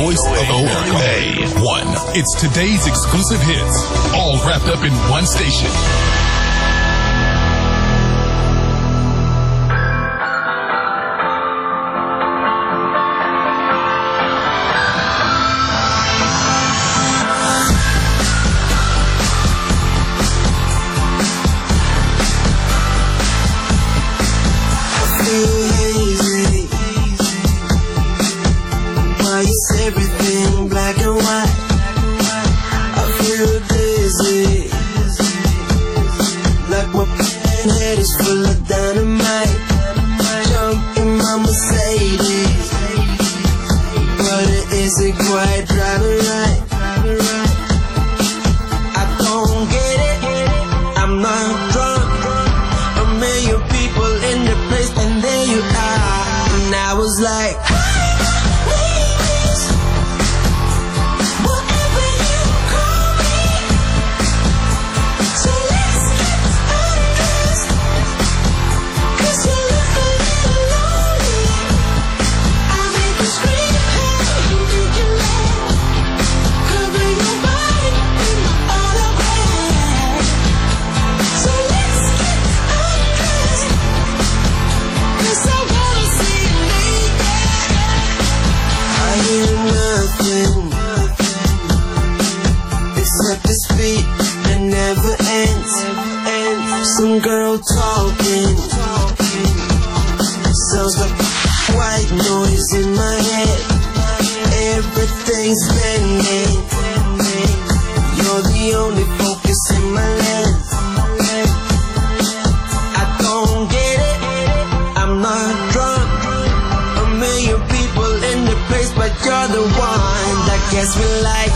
voice of America. One. It's today's exclusive hits, all wrapped up in one station. Everything black and white. I feel dizzy, like my head is full of dynamite. Jump in my Mercedes, but it isn't quite driving right. I don't get it, I'm not drunk. A million people in the place, and there you are. And I was like, some girl talking, sounds like white noise in my head. Everything's bending, you're the only focus in my head. I don't get it, I'm not drunk. A million people in the place, but you're the one that gets me like.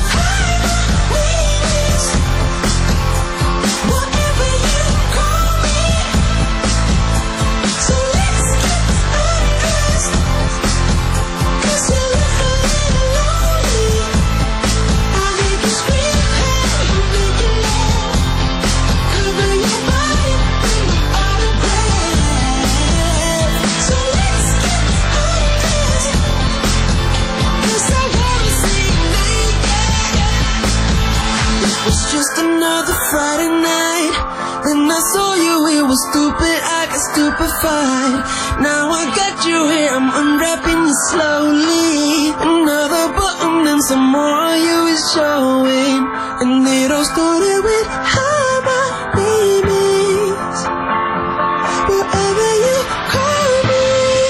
Friday night, then I saw you, it was stupid, I got stupefied. Now I got you here, I'm unwrapping you slowly. Another button, then some more of you is showing. And it all started with hi, my babies, wherever you call me.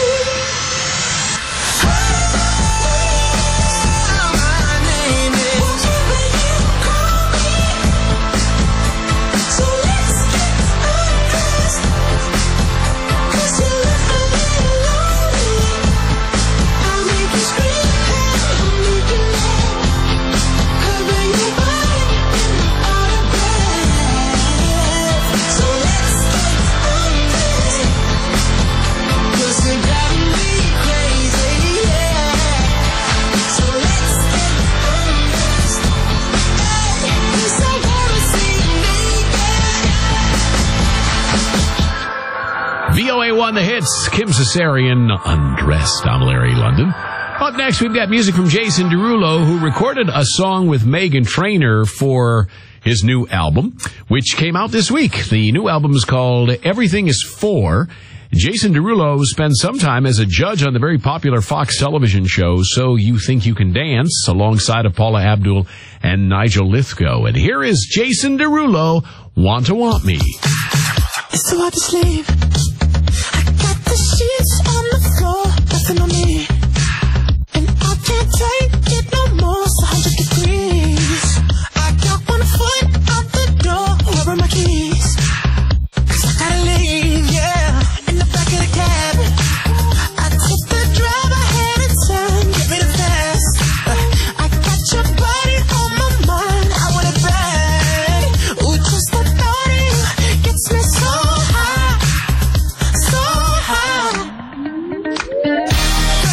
VOA1 The Hits, Kim Cesarian, Undressed. I'm Larry London. Up next, we've got music from Jason Derulo, who recorded a song with Meghan Trainor for his new album, which came out this week. The new album is called Everything Is For. Jason Derulo spent some time as a judge on the very popular Fox television show So You Think You Can Dance, alongside of Paula Abdul and Nigel Lithgow. And here is Jason Derulo, Want to Want Me. It's too hard to sleep. I got the sheets on the floor, nothing on me. And I can't take it no more, it's 100 degrees. I got 1 foot out the door, where are my keys? 'Cause I gotta leave, yeah, in the back of the cab. I took the drive ahead of time, give me the fast. I got your body on my mind, I want it bad. Ooh, just the thought of you gets me so high, so high.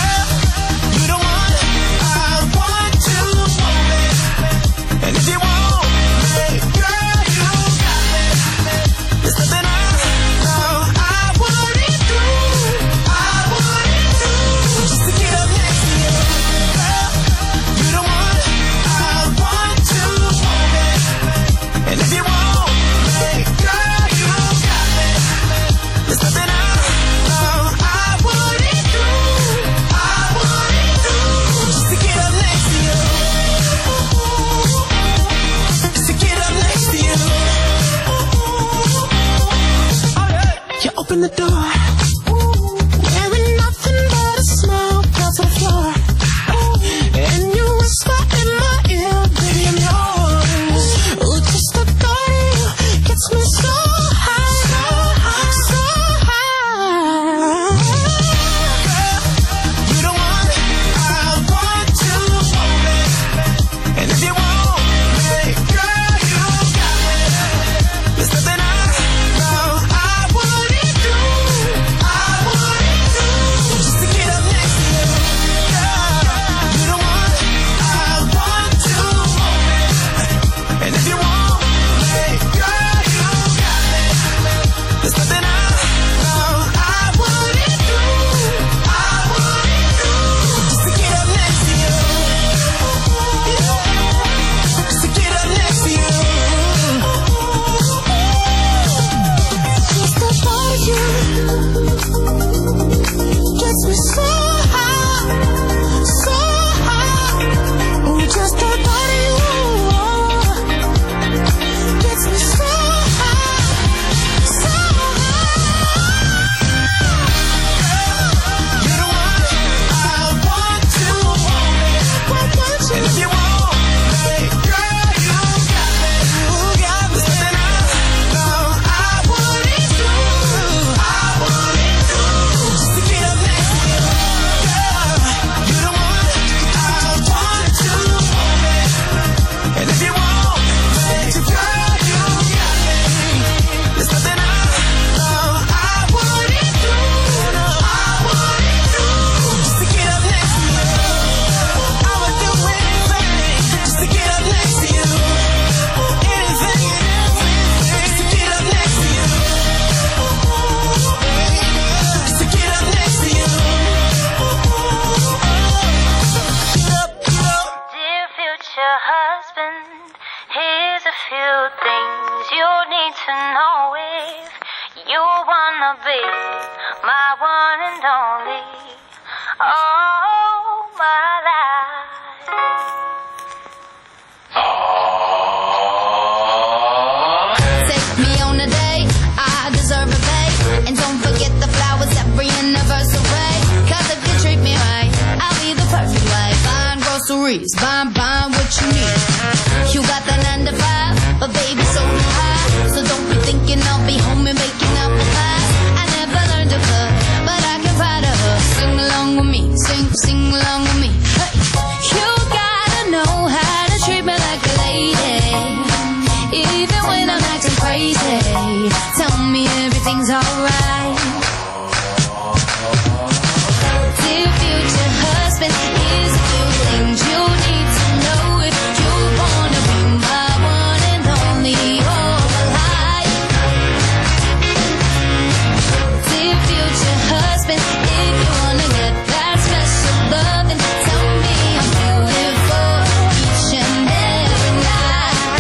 open the door. Wearing nothing but a smile across the floor. And you whisper in my ear, baby, I'm yours. Ooh, just the thought of you gets me so high, so high, so high. You the one I want to hold it. And if you want me, girl, you got me. There's nothing I know I wouldn't do. I wouldn't do just to get up next to you. You the one I want to hold it. And if you want me, girl, you got me. There's nothing I know I wouldn't do. I wouldn't do just to get up next to you. Just to get up next to you. Just the thought of you gets me so high, so high. Ooh, just the thought of you gets me so high, so high. You're the one I want to hold it. And if you want me, girl, you got me. There's nothing I know I wouldn't do. I wouldn't do just to get up next to you. You're the one I want to hold it. And if you want me, girl, you got me. There's nothing I know I wouldn't do. I wouldn't do just to get up next to you. I would do anything just to get up next to you. Anything just to get up next to you. Just to get up next to you. Dear future husband, here's a few things you need to know if you wanna be my one and only all my life. Take me on a date, I deserve a pay. And don't forget the flowers every anniversary. Cause if you treat me right, I'll be the perfect wife. Buying groceries, buying what you need. You got the 9 to 5, but baby so high. So don't be thinking I'll be home and baking apple pies. I never learned to cook, but I can find a hook. Sing along with me, sing along with me. Hey. You gotta know how to treat me like a lady, even when I'm acting crazy. Tell me everything's alright. Dear future husband, here's a few things you need to know if you wanna be my one and only all my life. Dear future husband, if you wanna get that special love, then tell me I'm beautiful each and every night.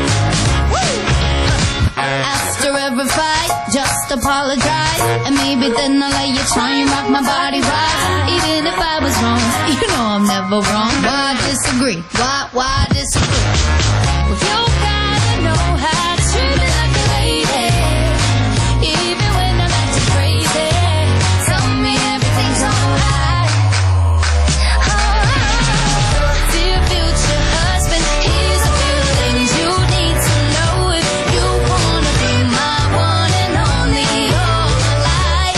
After every fight, just apologize, and maybe then I'll let you try and rock my body right. Even if I was wrong, you know I'm never wrong. Why disagree? Why disagree? Well, you gotta know how to treat me like a lady, even when I'm acting crazy. Tell me everything's alright. Dear future husband, here's a few things you need to know if you wanna be my one and only all my life.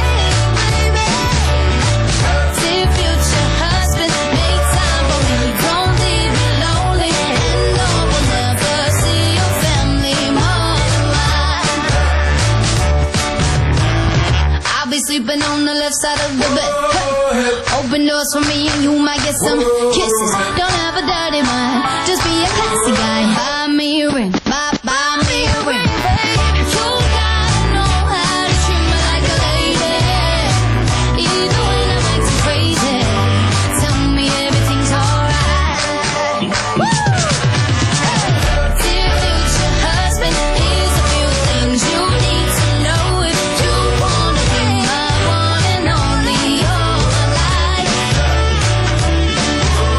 Dear future husband, make time for me, don't leave me lonely. And no, we'll never see your family more than mine. I'll be sleeping on the left side of the bed. Hey. Open doors for me and you might get some kisses. Don't have a dirty mind, just be a classy guy. Buy me a ring, buy me a ring. You gotta know how to treat me like a lady, even when I'm acting crazy. Tell me everything's alright. Dear future husband, here's a few things you need to know if you wanna be my one and only all my life.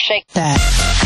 Shake that.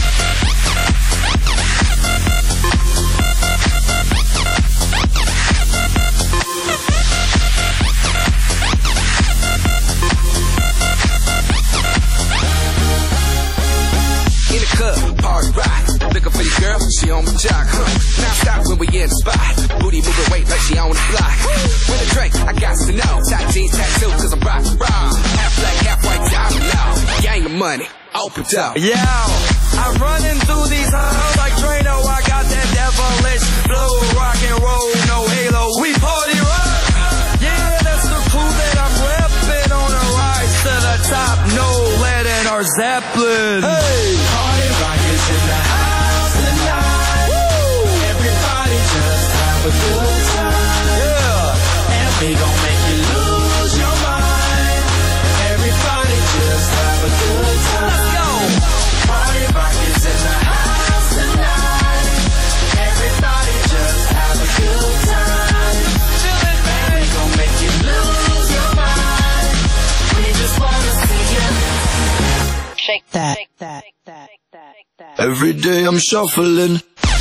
In the club, party rock. Looking for your girl, she on my jock. Now stop when we in the spot. Booty moving weight like she on the block. With a drink, I got to know. Tight jeans, tattoo, cause I'm rock raw. Half black, half white, diamond now. Gang of money, open up. Yo, I'm running through these halls like Drano. I got that devilish flow, rock and roll, no halo. We party rock. Yeah, that's the crew that I'm repping on a rise to the top. No lead in our Zeppelin. Hey, party rock is in the house tonight. Woo! Everybody just have a good time. Yeah, and we gon' make you lose your mind. Everybody just have a good time. Let's go. Party rock is in the house tonight. Everybody just have a good time. Feel it, baby. We gon' make you lose your mind. We just wanna see you shake that. Every day I'm shuffling.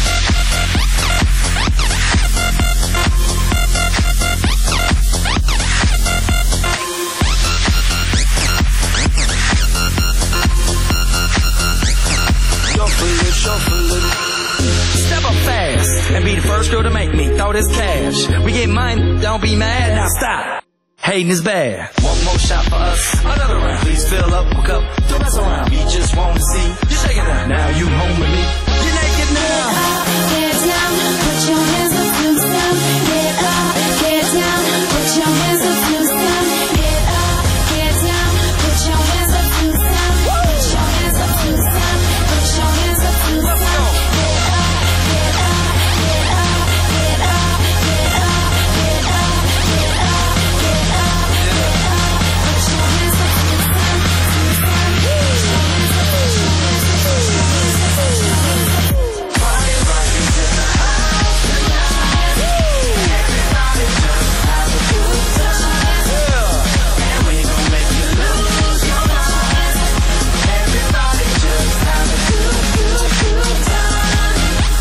Shuffling. Step up fast and be the first girl to make me throw this cash. We get mine, don't be mad. Now stop. Hating is bad. One more shot for us. Another round. Please fill up a cup. Don't mess around. We just want to see you shake it out. Now you home with me. You're naked now. Get down, put your hands up to some. Get up, get down, put your hands up to some. Get up, get down, put your hands up to some. Put your hands up to some. Put your hands up to some. Get up, get up, get up, get up, get up, get up, get up, get up, get up. Put your hands up to some. Party rock is in the house tonight. Everybody just have a good time. Yeah, and we gon' make you lose your mind. Everybody just have a good time.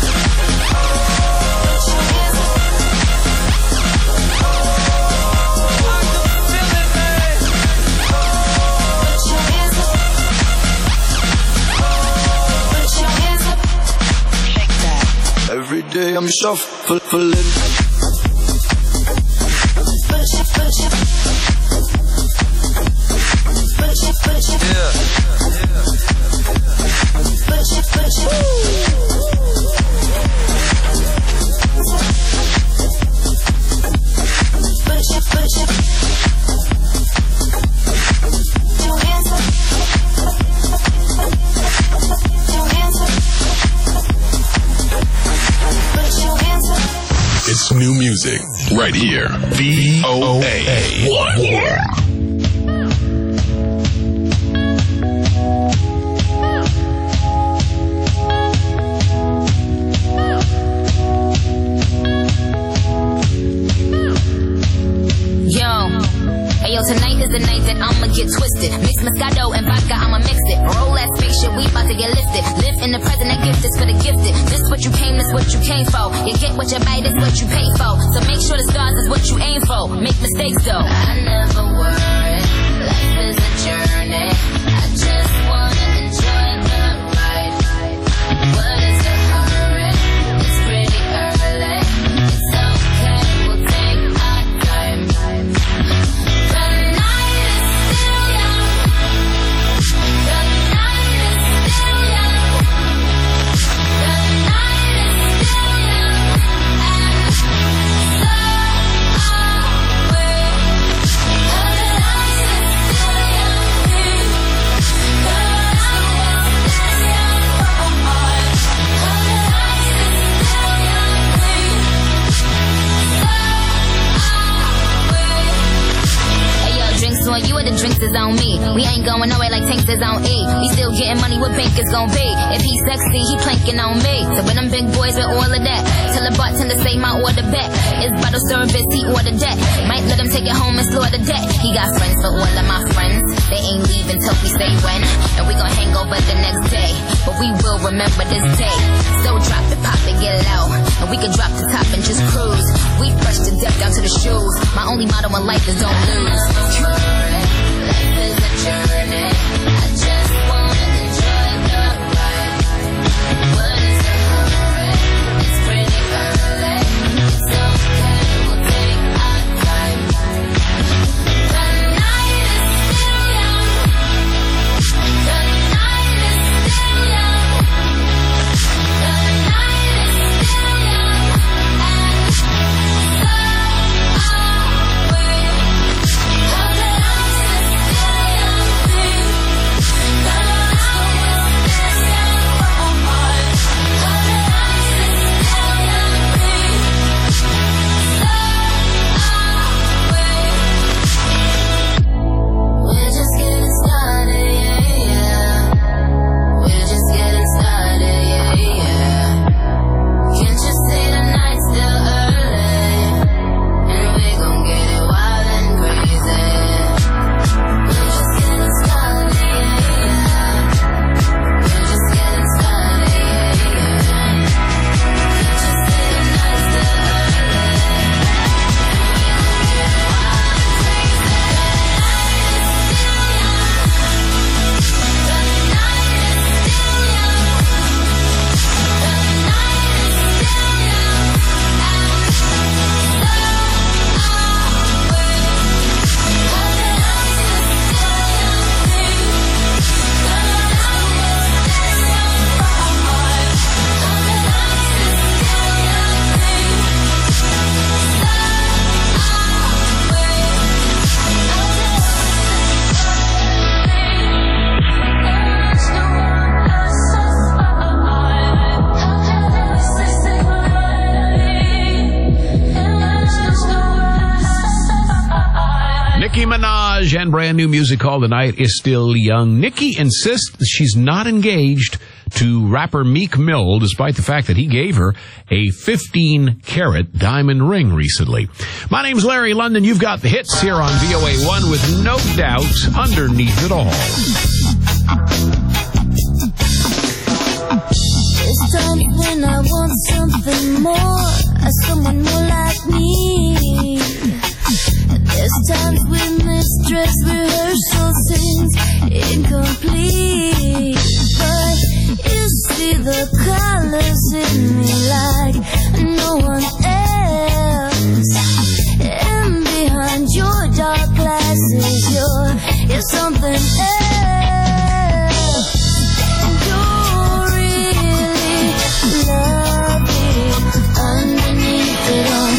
Put your hands up. I can feel it, man. Put your hands up. Put your hands up. Shake that. Every day I'm shuffling. Put your It's new music right here. VOA1. Ayo, tonight is the night that I'ma get twisted. Mix Moscato and vodka, I'ma mix it. Roll that spaceship, we about to get lifted. Live in the present, that gift is for the gifted. This what you came, this what you came for. You get what you buy, this what you pay for. So make sure the stars is what you aim for. Make mistakes though. I never worry, life is a journey. I just wanna enjoy the ride. What is the hurry? It's pretty early. It's okay, we'll take our time. The night is still young. The night is still young. The night is still young. And so are we. The night is still young. The night is still young. The night is still young. Hey yo, drinks on you or the drinks is on me. We ain't going nowhere like tanks is on E. We still getting money, what bank is gon' be? If he sexy, he planking on me. So when them big boys with all of that, tell the bartender say my order back. It's bottle service, he ordered that. Might let him take it home and slaughter that. He got friends for all of my friends. They ain't leaving till we say when. And we gon' hang over the next day. remember this day. So drop it, pop it, get low, and we can drop the top and just cruise. We fresh to death down to the shoes. My only motto in life is don't lose. Life is a journey. I just wanna enjoy the ride. What is the hurry? It's pretty early. It's okay, we'll take our time. The night is still young. The night is still young. The night is still young. And so are we. How could I still young too? The night is this young for more. How could I still young too? So are we. We're just getting started, yeah, yeah. We're just getting started, yeah, yeah. Can't you see the night's still early? And we gon' get it wild and crazy. We're just getting started, yeah, yeah. We're just getting started, yeah, yeah. Can't you see the night's still early? Nicki Minaj and brand new music called The Night is Still Young. Nicki insists that she's not engaged to rapper Meek Mill, despite the fact that he gave her a 15-carat diamond ring recently. My name's Larry London. You've got the hits here on VOA1 with no doubt underneath it all. There's times when I want something more, someone more like me. There's times when this dress rehearsal seems incomplete. But you see the colors in me like no one else. And behind your dark glasses, you're something else. You're really lovely underneath it all.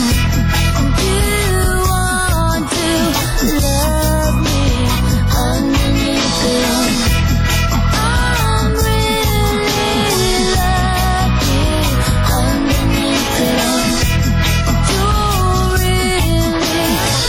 Love me underneath it all. I'm really lucky underneath it all. You're really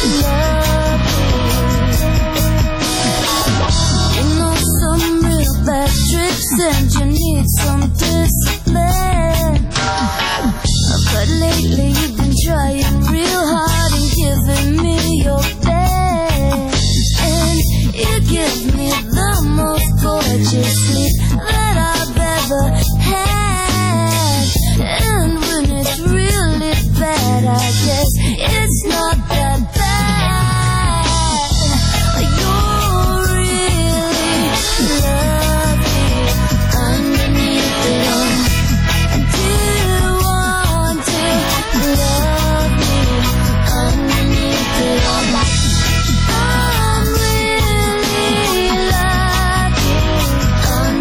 lovely. You know some real bad tricks and you need some discipline. But lately you've been trying real hard and giving me your best. And you give me the most gorgeous sleep that I've ever had. And when it's really bad, I guess it's not that bad. You're really lovely underneath it all. Do you want to love me underneath it all? I'm really lucky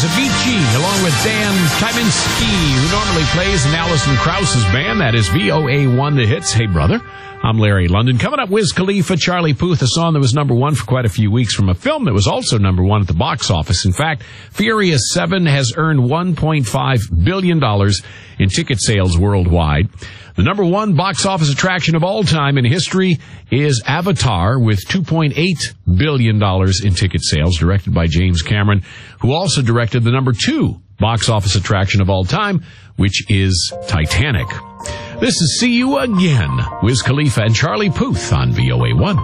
Avicii, along with Dan Tyminski, who normally plays in Alison Krauss's band. That is VOA1 The Hits. Hey, brother. I'm Larry London. Coming up, Wiz Khalifa, Charlie Puth, a song that was number one for quite a few weeks from a film that was also number one at the box office. In fact, Furious 7 has earned $1.5 billion in ticket sales worldwide. The number one box office attraction of all time in history is Avatar, with $2.8 billion in ticket sales, directed by James Cameron, who also directed the number two box office attraction of all time, which is Titanic. This is See You Again, Wiz Khalifa and Charlie Puth on VOA1.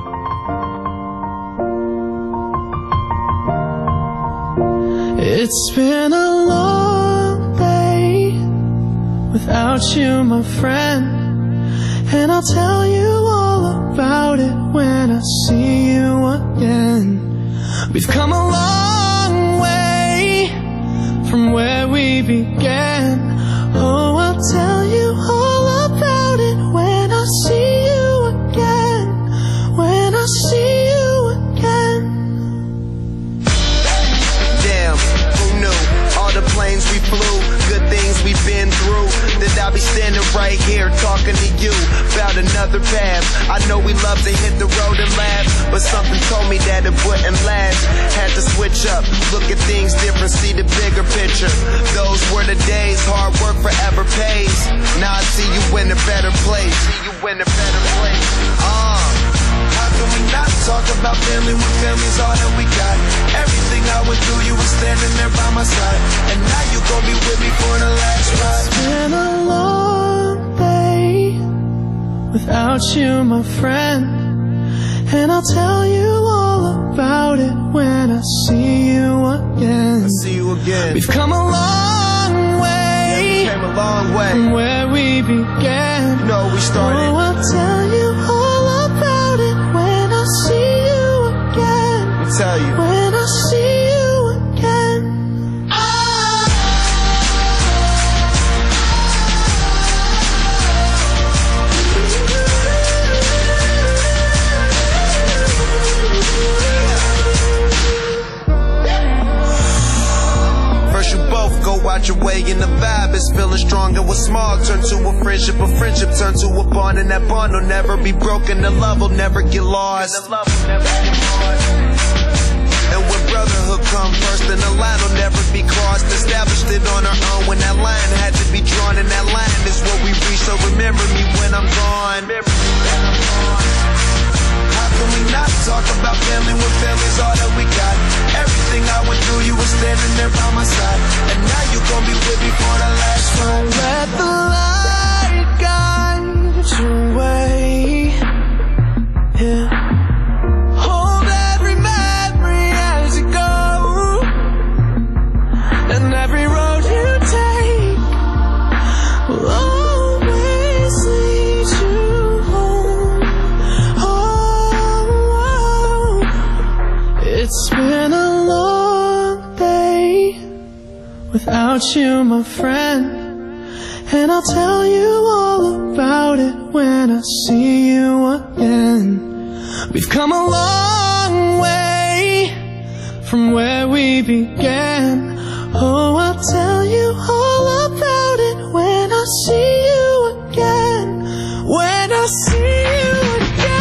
It's been a long day without you, my friend, and I'll tell you all about it when I see you again. We've come a long way from where we began. Oh, I'll tell you all about it when I see you again. When I see you again. Damn, who knew? All the planes we flew, good things we've been through. That I'll be standing right here talking to you about another path. I know we love to hit the road and laugh, but something told me that it wouldn't last. Had to switch up, look at things different, see the bigger picture. Those were the days, hard work forever pays. Now I see you in a better place. See you in a better place. How can we not talk about family when family's all that we got? Everything I went through, you were standing there by my side, and now you gon' be with me for the last ride. It's been a long day without you, my friend, and I'll tell you all about it when I see you again. I see you again. We've come a long way, Came a long way from where we began. You know we started. Oh, I'll tell you all about it when I see you again. Let me tell you. When I see you again. First you both go out your way and the vibe is feeling strong, and what's small turn to a friendship turn to a bond, and that bond will never be broken, the love will never get lost. And when brotherhood come first, then the line will never be crossed. Established it on our own when that line had to be drawn, and that line is what we reach, so remember me when I'm gone. How can we not talk about family when family's all that we got? Everything I went through, you were standing there by my side, and now you gon' be with me for the last ride. Let the light guide your way. Yeah. Hold every memory as you go, and every road you take will always lead you home. Oh, it's been a long day without you, my friend, and I'll tell you all about it when I see you again. We've come a long way from where we began. Oh, I'll tell you all about it when I see you again. When I see you again.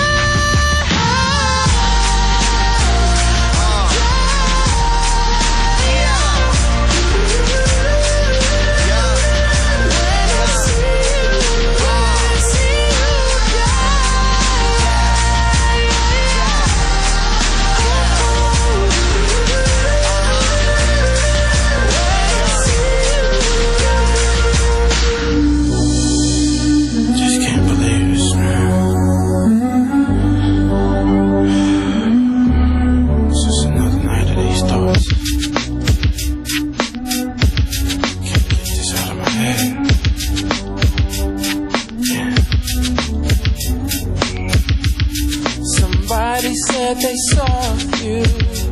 Somebody said they saw you.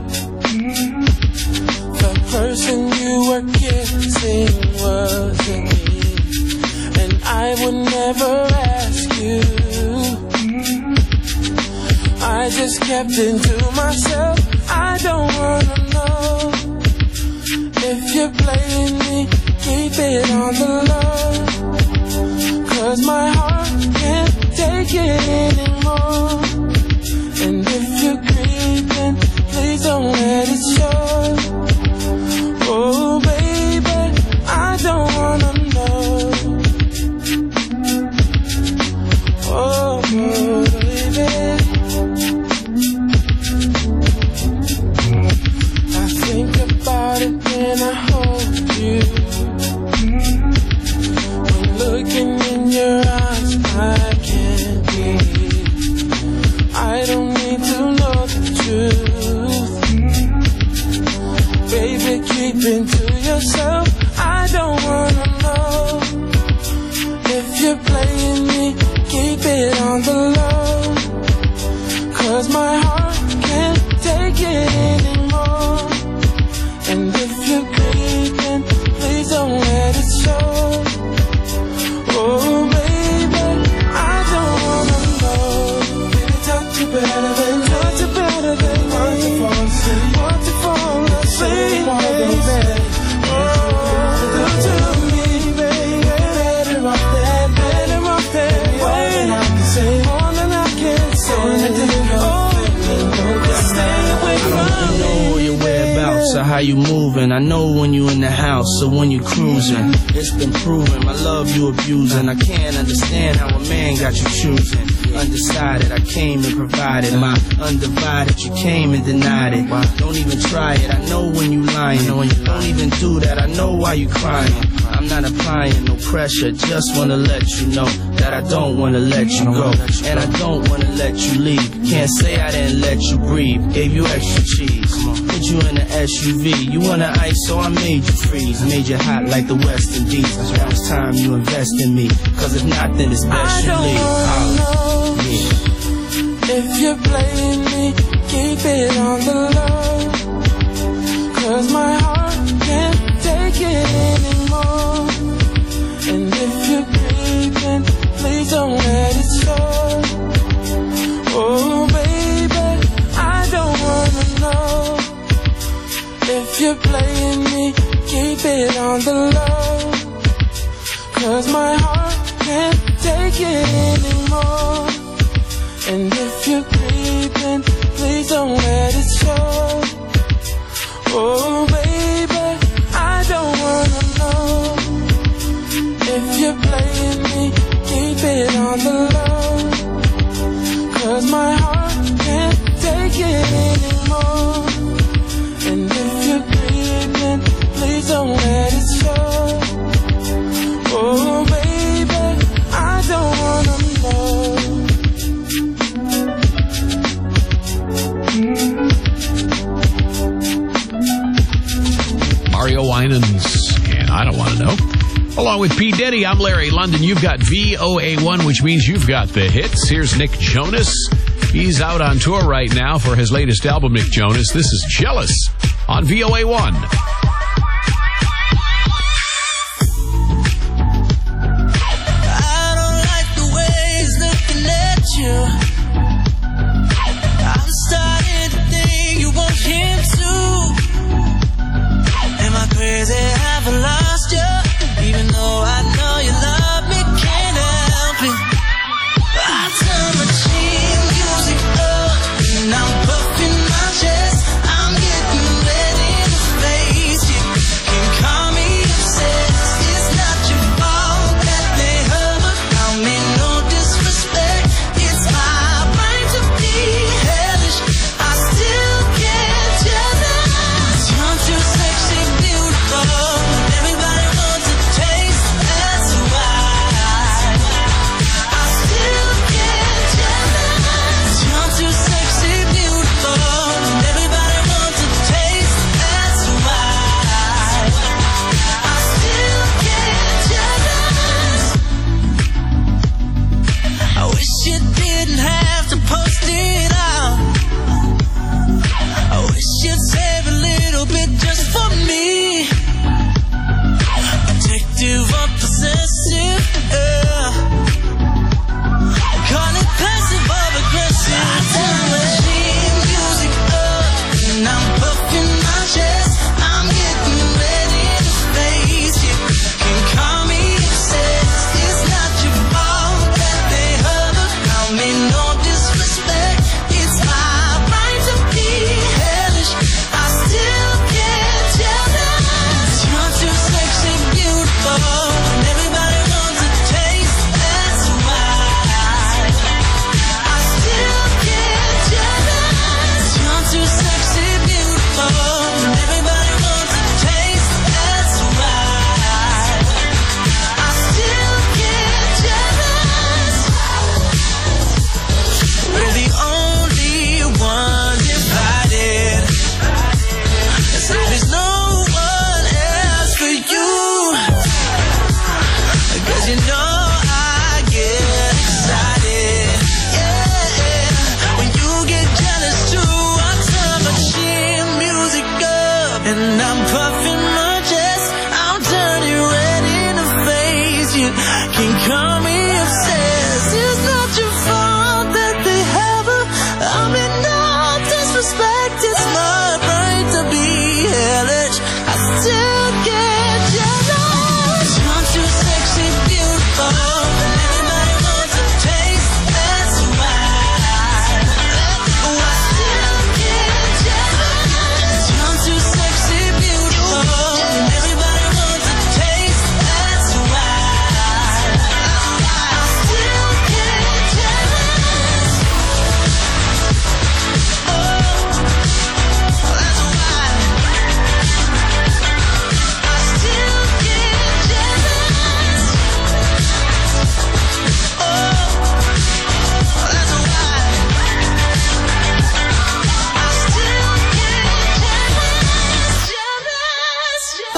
The person you were kissing wasn't me, and I would never ask you. I just kept it to myself. I don't wanna know If you're playing me, keep it on the low. 'Cause my heart can't take it anymore. And if you're creeping, please don't let it show. Oh baby, I don't wanna know. Oh baby, I think about it when I hold you. When looking in your eyes, I can't breathe. I don't need to know the truth. Baby, keep it to yourself. I don't wanna know. If you're playing me, keep it on the low. 'Cause my heart can't take it anymore. And if you're creeping, please don't let it show. Oh baby, I don't wanna know. Baby, touch you better than, touch you better than want to fall asleep, want to fall asleep, baby. Oh, do to me, baby. Better off that way. More than I can say, more than I can say. Oh, stay away from me. I know your whereabouts or how you moving. I know when you in the house or when you cruising. It's been proven, my love you abusing. I can't understand how a man got you choosing. Undecided, I came and provided my undivided. You came and denied it. Don't even try it. I know when you lying. Don't even do that. I know why you crying. I'm not applying no pressure. Just wanna let you know that I don't wanna let you go, and I don't wanna let you leave. Can't say I didn't let you breathe. Gave you extra cheese. Put you in an SUV. You want an ice, so I made you freeze. Made you hot like the West Indies. Now it's time you invest in me. 'Cause if not, then it's best you leave. If you're playing me, keep it on the low. 'Cause my heart can't take it anymore. And if you're creeping, please don't let it show. Oh baby, I don't wanna know. If you're playing me, keep it on the low. 'Cause my heart can't take it anymore. And if you're creeping, please don't let it show. Oh baby, I don't wanna know. If you're playing me, keep it on the low. 'Cause my heart can't take it anymore. And if you're creeping, please don't let it show. Oh baby, I don't wanna know. Mario Winans, and I don't want to know. Along with P. Diddy, I'm Larry London. You've got VOA1, which means you've got the hits. Here's Nick Jonas. He's out on tour right now for his latest album, Nick Jonas. This is Jealous on VOA1. I don't like the way he's looking at you. I'm starting to think you want him too. Am I crazy? Have I lost you? Even though I know you love me, can't help it. I turn my cheap music up, and I'm puffing my chest. I'm getting ready to face you. Can call me obsessed. It's not your fault that they hurt, but I mean no disrespect. It's my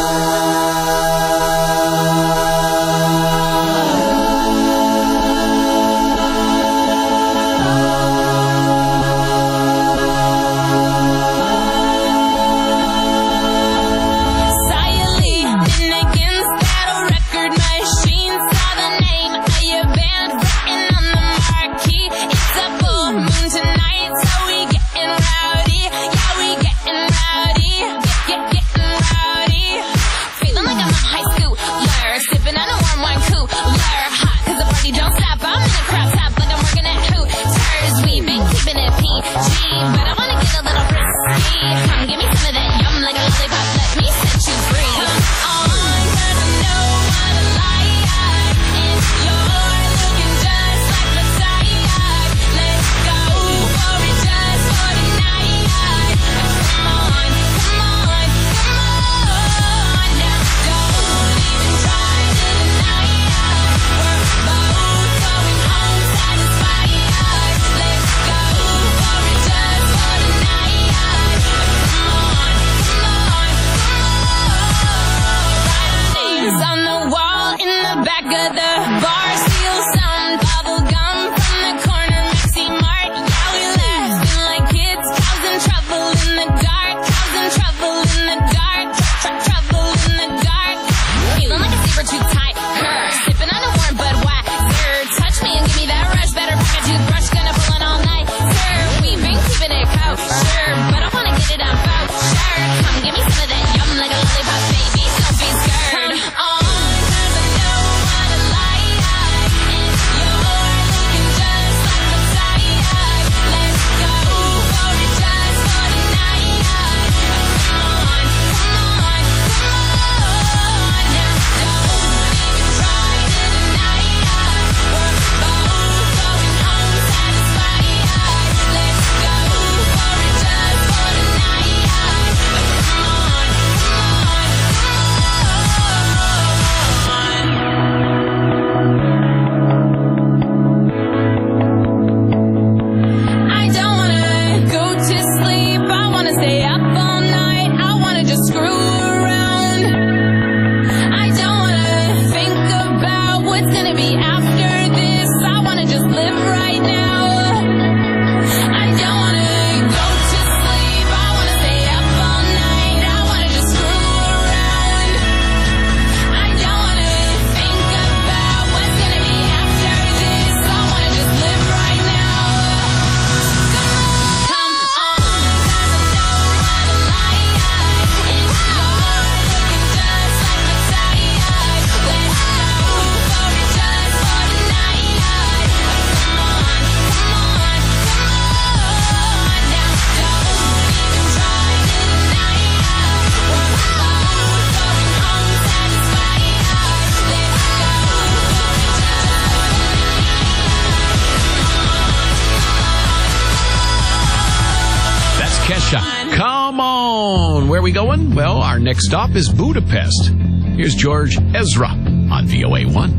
Come on. Where are we going? Well, our next stop is Budapest. Here's George Ezra on VOA1.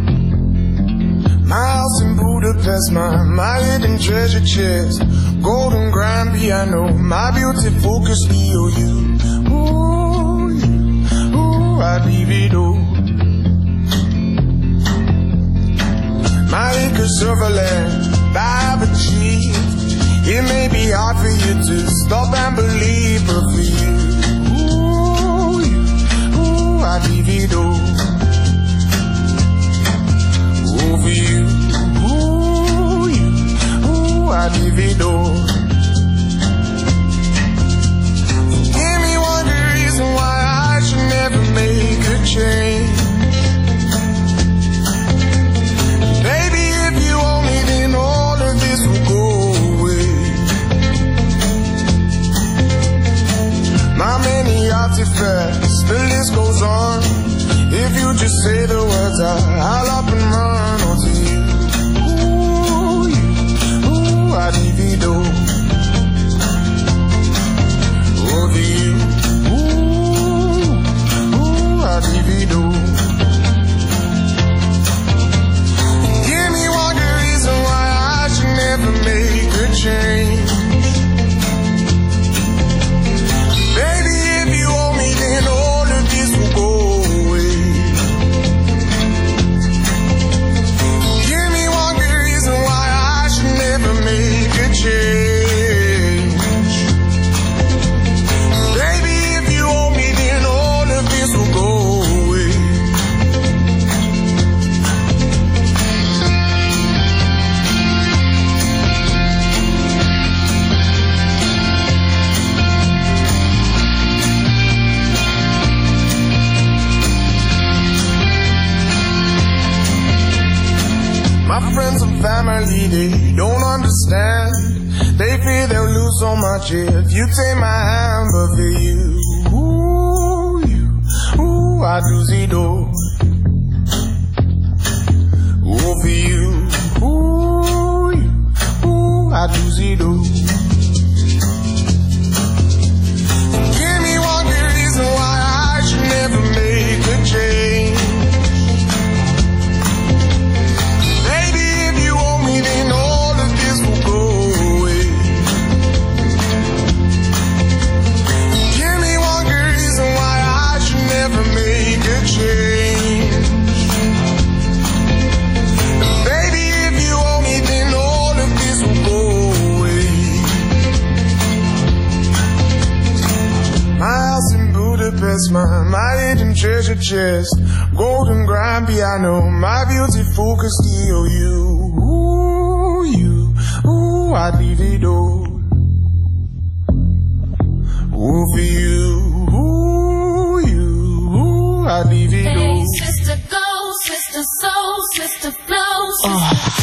My house in Budapest, my hidden treasure chest, golden grand piano, my beauty focus EOU. Ooh, I'd leave it all. My acres of land I've achieved. It may be hard for you to stop and believe, but for you, I'd leave it all. For you, I'd leave it all. Give me one good reason why I should never make a change. Baby, if you owe me, then all of this will go away. My many artifacts, the list goes on. If you just say the words, I'll up and run. Oh, to you, I'd leave it all. Oh, to you, I'd leave it all. Give me one good reason why I should never make a change. Baby, if you owe me, then all of this will family, they don't understand. They fear they'll lose so much if you take my hand, but for you, I do see do. Oh, for you, I do see do. Give me one good reason why I should never make a change. Baby, if you owe me, then all of this will go away. Give me one good reason why I should never make a change. Baby, if you owe me, then all of this will go away. My house in Budapest, my hidden treasure chest, golden grand piano, my beautiful Castillo. I'd leave it all. Oh, for you, I'd leave it all. Hey, sister go, sister soul, sister flow, sister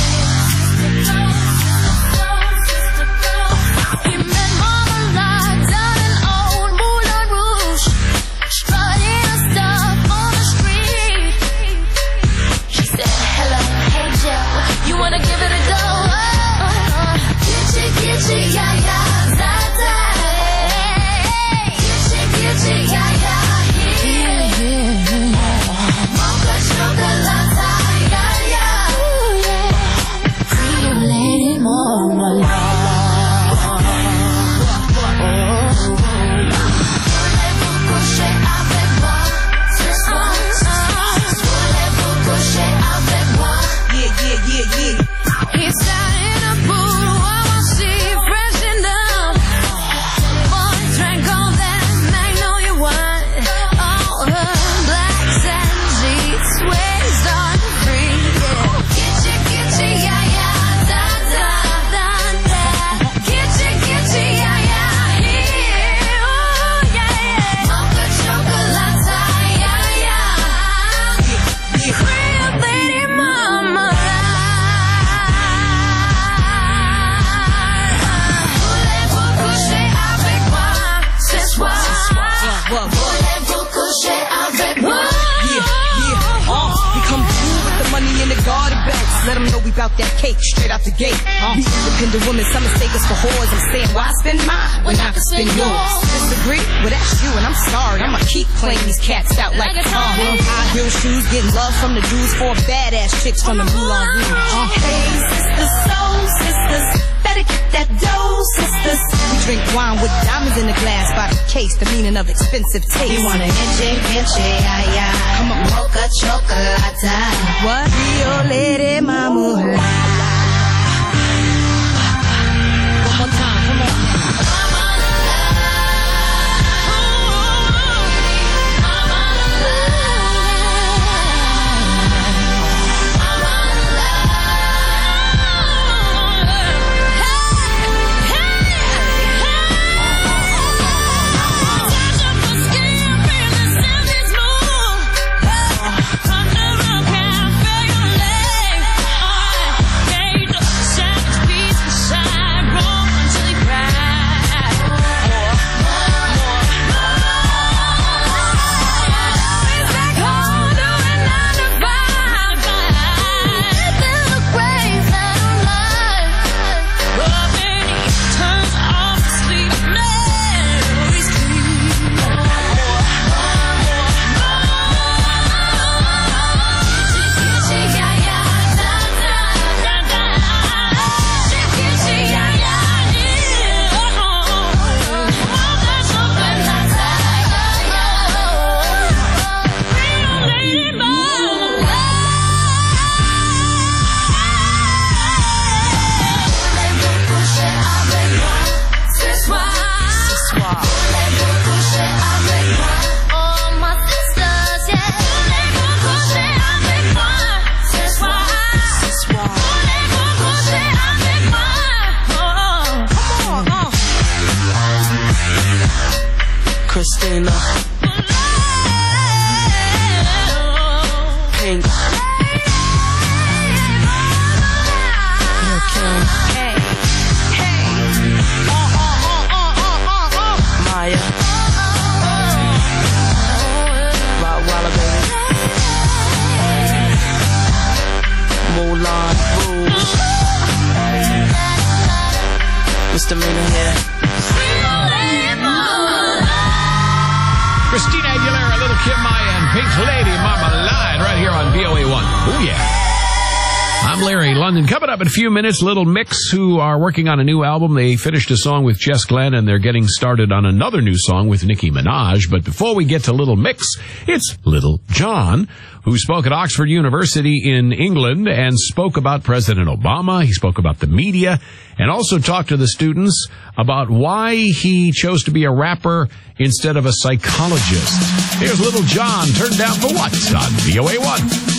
let them know we bout that cake straight out the gate. Be independent women, some mistake us for whores. I'm saying, why spend mine when I can spend yours? Disagree? Well, that's you, and I'm sorry. I'ma keep playing these cats out like a song. High heel shoes, getting love from the dudes, 4 badass chicks from the Moulin Rouge. Hey, sisters, soul sisters, better get that dough, sisters. We drink wine with diamonds in the glass by the case, the meaning of expensive taste. You want a inche, come on, mocha chocolate. What? Rio Lady Mamula. One more time, come on. misdemeanor, yeah. Christina Aguilera, Little Kim Maya, and Pink Lady Marmalade right here on VOA1. Oh, yeah. I'm Larry London. Coming up in a few minutes, Little Mix, who are working on a new album. They finished a song with Jess Glenn, and they're getting started on another new song with Nicki Minaj. But before we get to Little Mix, it's Little John, who spoke at Oxford University in England and spoke about President Obama. He spoke about the media and also talked to the students about why he chose to be a rapper instead of a psychologist. Here's Little John, turned down for what on VOA1.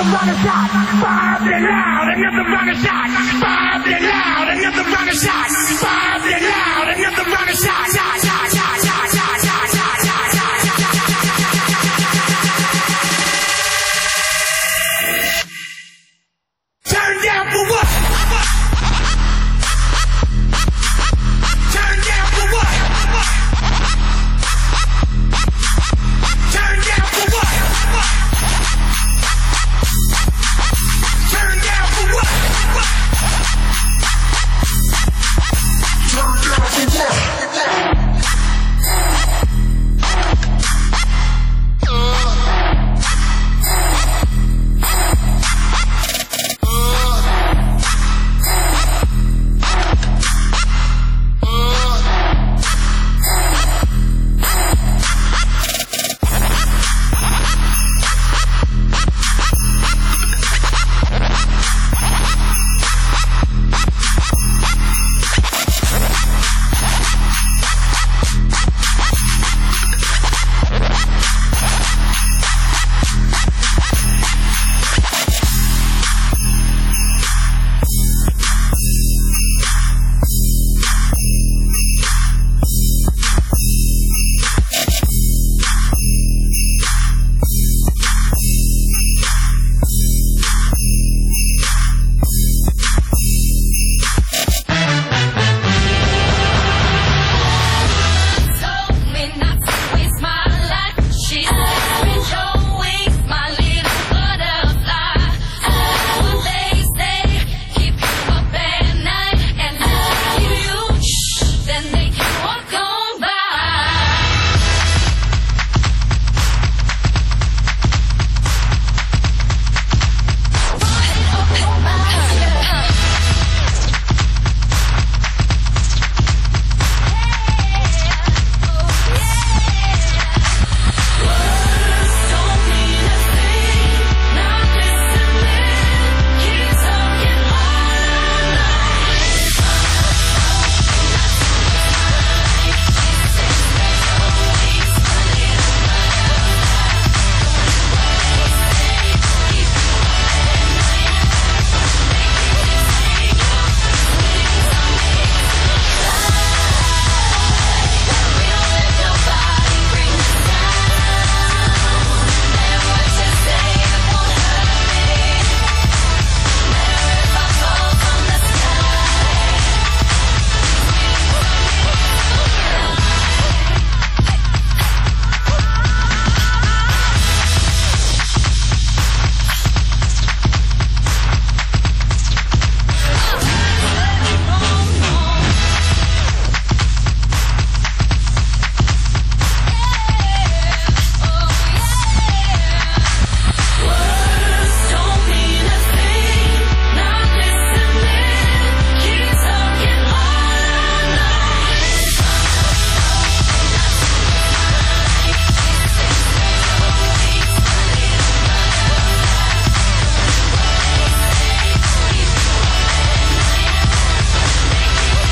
Fire it loud, another rocket shot. Fire it loud, another rocket shot.